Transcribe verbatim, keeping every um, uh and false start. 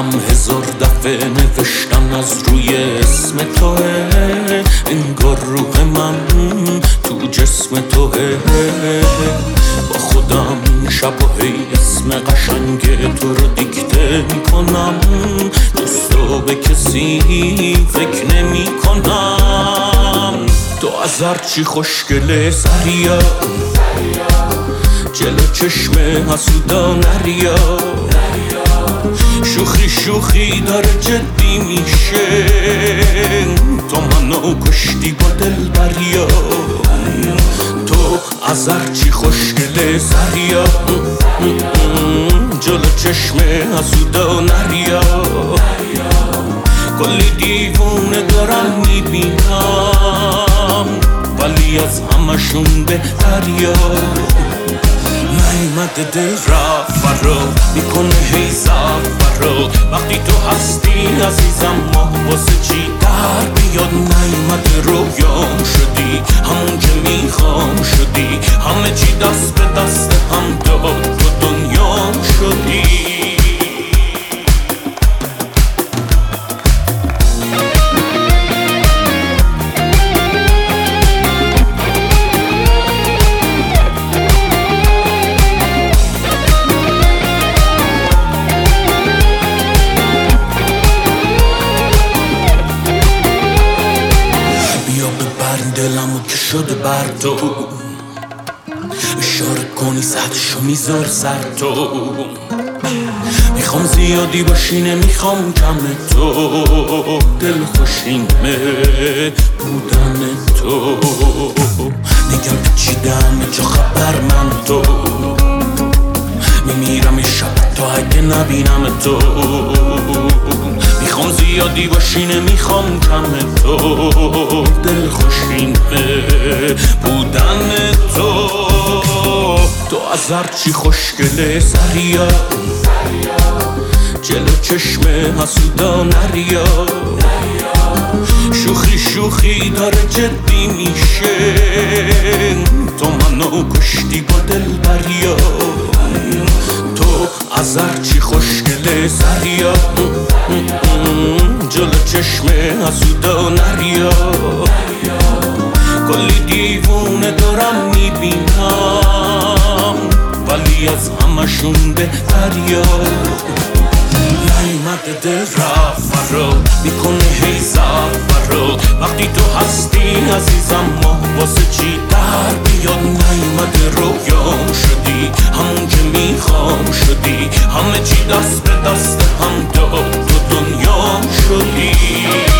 دلم هزار دفعه نوشتن از روی اسم توه، انگار روح من تو جسم توه. با خودم شب و هی اسم قشنگ تو رو دیکته میکنم، جز تو به کسی فکر نمی کنم. تو از هرچی خوشگله سریا، جلو چشم حسودا نریا، شوخی شوخی داره جدی میشه. تو منو کشتی با دل بریا، تو از هرچی خوشگله سریا، جلو چشم حسودا نریا. کلی دیوونه دارم میبینم، ولی از همشون بهتریا. نیمد دل رفت فرا میکنه هی فرا، وقتی تو هستی عزیزم ما واسه چی در بیاد. نیمد رویام شدی، همون که میخوام شدی، همه چی دست به دست هم داد، تو دنیام شدی. دلمو که شده بر تو، اشاره کنی سطحشو میذار سر تو. میخوام زیادی باشی نمیخوام کم تو، دل خوشینمه بودن تو. میگم پیچیدم چه خبر من تو، میمیرم یه شب تا اگه نبینم تو. میخوام زیادی باشی نمیخوام کم تو، دل خوشینه بودن تو. تو از هرچی خوشگله سریا، جلو چشم حسودا نریا، شوخی شوخی داره جدی میشه. تو منو کشتی با دل بریا، تو از هرچی خوشگله سریا، جلو چشم حسودا نریا. کلی دیوونه دارم میبینم، ولی از همشون بهتریا. نیمد دل رفت فرا میکنه هی فرا، وقتی تو هستی عزیزم ما واسه چی در بیاد. نیمد رویام شدی، همون که میخوام شدی، همه چی دست به دست هم داد، تو دنیام شدی.